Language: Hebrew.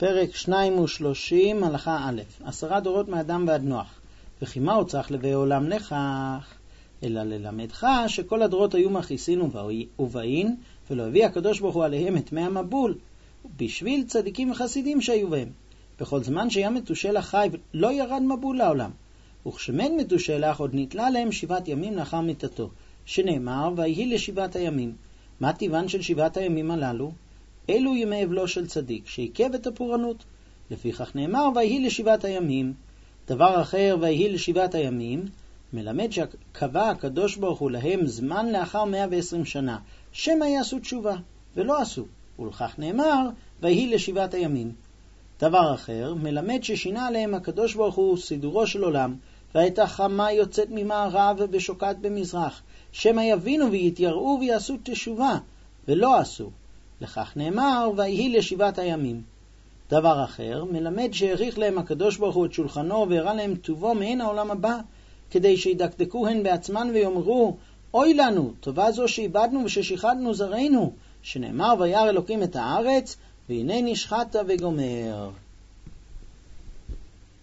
פרק 32, הלכה א', 10 דורות מאדם ועד נוח. וכי מה הוא צריך לביא עולם לכך? אלא ללמדך שכל הדורות היו מכעיסין ובאין, ולא הביא הקדוש ברוך הוא עליהם את מי המבול, בשביל צדיקים וחסידים שהיו בהם. בכל זמן שהיה מתושלח חי לא ירד מבול לעולם. וכשמת מתושלח עוד נתלה להם 7 ימים לאחר מיתתו, שנאמר ויהי לשבעת הימים. מה טבען של 7 הימים הללו? אלו ימי אבלו של צדיק, שעיכב את הפורענות. לפיכך נאמר ויהי לשבעת הימים. דבר אחר, ויהי לשבעת הימים, מלמד שקבע הקדוש ברוך הוא להם זמן לאחר 120 שנה, שמא יעשו תשובה, ולא עשו. ולכך נאמר ויהי לשבעת הימים. דבר אחר, מלמד ששינה עליהם הקדוש ברוך הוא סידורו של עולם, והייתה חמה יוצאת ממערב ושוקעת במזרח, שמא יבינו ויתייראו ויעשו תשובה, ולא עשו. לכך נאמר ויהי לשבעת הימים. דבר אחר, מלמד שהאריך להם הקדוש ברוך הוא את שולחנו והראה להם טובו מעין העולם הבא, כדי שידקדקו הן בעצמן ויאמרו, אוי לנו, טובה זו שאיבדנו וששיחדנו זרענו, שנאמר וירא אלוקים את הארץ, והנה נשחטה וגומר.